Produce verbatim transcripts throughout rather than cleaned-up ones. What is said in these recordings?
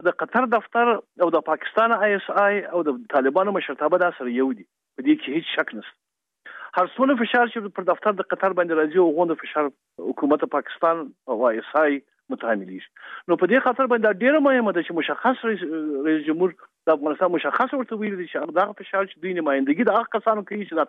د قطر دفتر او د پاکستان آی اس آی او د طالبانو مشرتابه دا سره یو دي، په دې کې هیڅ شک نشته. هر څونه فشار چې پر دفتر د قطر باندې راځي او غونډه فشار حکومت پاکستان او آی اس آی متحملېږي. نو په دې خاطر باندې ډیره مهمه ده چې مشخص رئیس جمهور د افغانستان مشخص ورته ویل دي چې دغه فشار چې دوی نمائندګي د هغه کسانو کوي چې دا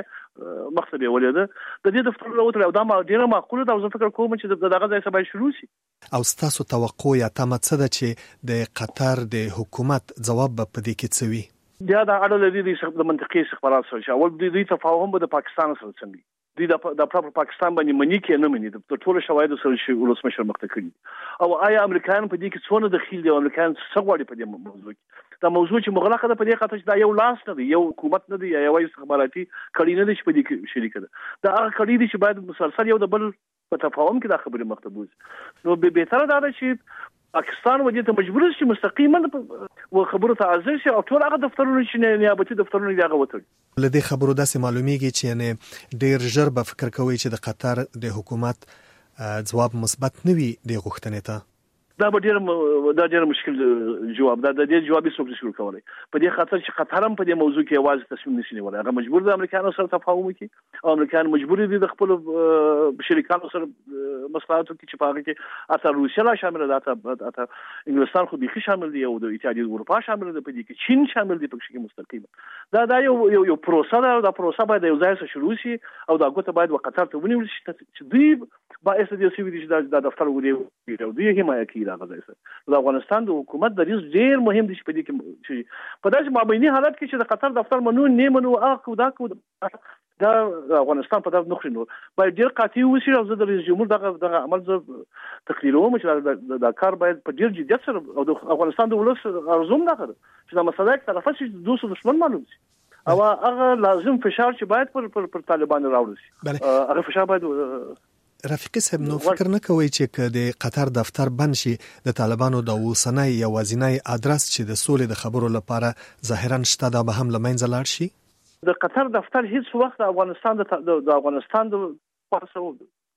تر مخته به ولید د دې دفتر له او دا ما ډیره معقوله ده او زه فکر کوم چې دغه ځای سبا شروع شي. او ستاسو توقع یا تمه څه ده چې د قطر د حکومت ځواب به په دې کې څه وي؟ دا د اړه لري د منطقي استخبارات سره چې اول دوی تفاهم به د پاکستان سره څنګه دوی د پراپر پاکستان باندې منی کې نه مني د ټولو شواهدو سره چې ولسمشر مخته کړي او آیا امریکایان په دې کې څونه دخیل دي او امریکایان څه غواړي په دې موضوع کې. دا موضوع چې مغلقه ده په دې خاطر چې دا یو لاس نه دی، یو حکومت نه دی، یا یو استخباراتي کړي نه دي چې په دې کې شریک ده. دا هغه کړي دي چې باید مسلسل یو د بل په تفاهم کې دا خبرې مخته بوځي. نو به بهتره ده چې پاکستان ودې ته مجبور شي مستقیما و خبرو ته حاضر شي او ټول هغه دفترونه چې نیابتي دفترونه دی هغه وتړي. لدې خبرو داسې معلومیږي چې یعنی ډیر ژر به فکر کوي چې د قطر د حکومت ځواب مثبت نه وي د غوښتنې ته. دا به ډیر دا ډیر مشکل جواب دا د دې جوابي څوک نشي ورکولای په دې خاطر چې قطر هم په دې موضوع کې आवाज تصمیم نشي نیولای. هغه مجبور دي امریکایانو سره تفاهم وکړي او امریکایان مجبور دي د خپل شریکانو سره مصالحات وکړي چې په هغه کې اته روسیا لا شامل ده، اته انګلستان خو بيخي شامل دي او د اتحادیه اروپا شامل ده، په دې کې چین شامل دي په کې مستقیما. دا دا یو یو یو پروسه ده، دا پروسه باید یو ځای سره شروع شي او دا ګوته باید وقطر ته ونیول شي چې دوی باعث دي چې دا دفتر وګوري او دوی حمایت کوي. دا غځای سره د افغانستان د حکومت د ریس ډیر مهم دي چې په دې کې په داسې مابینی حالت کې چې د قطر دفتر منو نه منو اخو دا کو دا افغانستان په دغه نخښ نو باید ډیر قاطع وشي او زه د رئیس جمهور دغه دغه عمل زه تقریروم چې دا کار باید په ډیر جدیت سره او د افغانستان د ولس ارزوم دغه چې دا مسله یک طرفه شي دوه دشمن معلوم شي او هغه لازم فشار چې باید پر پر, پر طالبان راوړل شي. هغه فشار باید رفیقي صاحب نو فکر نه کوي چې د قطر دفتر بند شي د طالبانو د اوسنۍ یوازینی ادرس چې د سولې د خبرو لپاره ظاهرا شته دا به هم لمنځه لاړ شي؟ د قطر دفتر هیڅ وخت د افغانستان د افغانستان د پاسو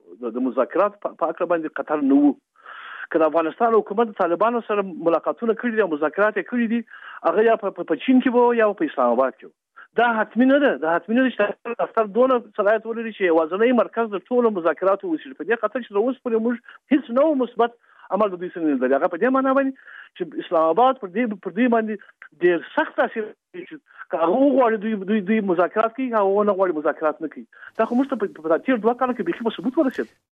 د مذاکرات په اړه باندې قطر نه وو. که د افغانستان حکومت طالبانو سره ملاقاتونه کړي دي او مذاکرات کړي دي هغه یا په چین کې وو یا په اسلام آباد کې. دا حتمی نه ده، دا حتمی نه ده چې دفتر دونه صلاحیت ولري چې وازنۍ مرکز د ټولو مذاکراتو وسیله په دې خاطر چې اوس پر موږ هیڅ نو مثبت عمل د دې سره نه دی. هغه په دې معنی باندې چې اسلام آباد پر دې پر دې باندې ډېر سخت تاثیر کوي. که هغه غواړي دوی دوی دوی مذاکرات کوي هغه نه غواړي مذاکرات نه کوي. دا خو موږ ته په تیر دوه کال کې به ثبوت ورسېد.